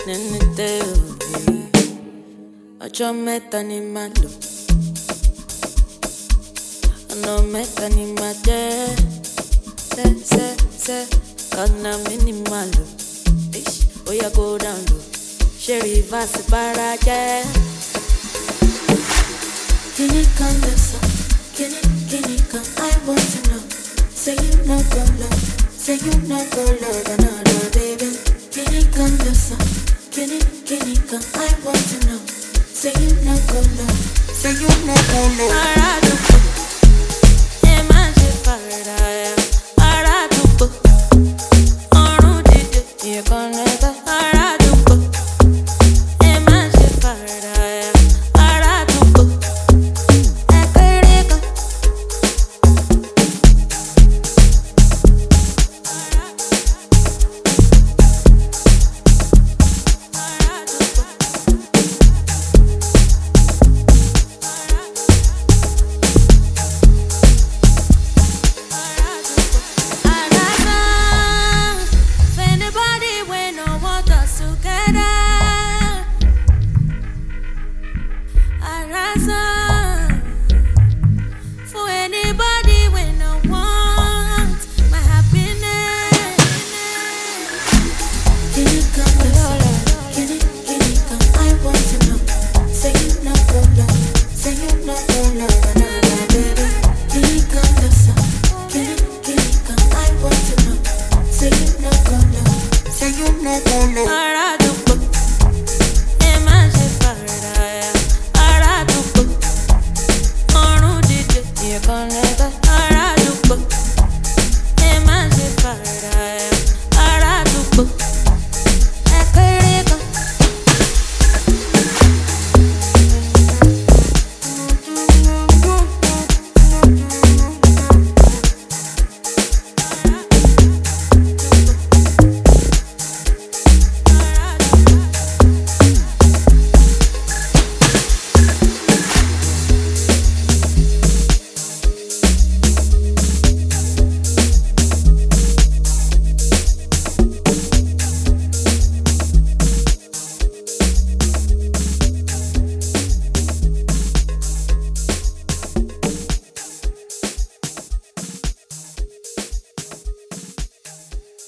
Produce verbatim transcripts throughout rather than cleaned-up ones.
nínú tẹ́ òwe. Ọjọ́ mẹ́ta ni màá lò, ọ̀nà mẹ́ta ni màá jẹ́. Sẹ́ sẹ́ sẹ́, ọ̀nà mi ni màá lò. Ó yẹ kó down low, ṣé rìvásì bára jẹ́. Kíni kan lọ sọ, kíni kíni kan I want to know. Say you no go love, say you no go love another baby. Kíni kan lọ sọ, kíni kíni kan I want to know. Say you no go love, say you no go love. Ará àdúgbò, ẹ má ṣe fàràyà. Ará àdúgbò, ọ̀run dìde, ìyẹ̀kan lẹ́tọ̀. Ará àdúgbò, ẹ má ṣe fàràyà. Ará àdúgbò, ẹ kéré kan.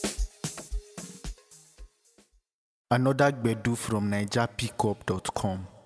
Another Gbedu from Niger Pickup dot com.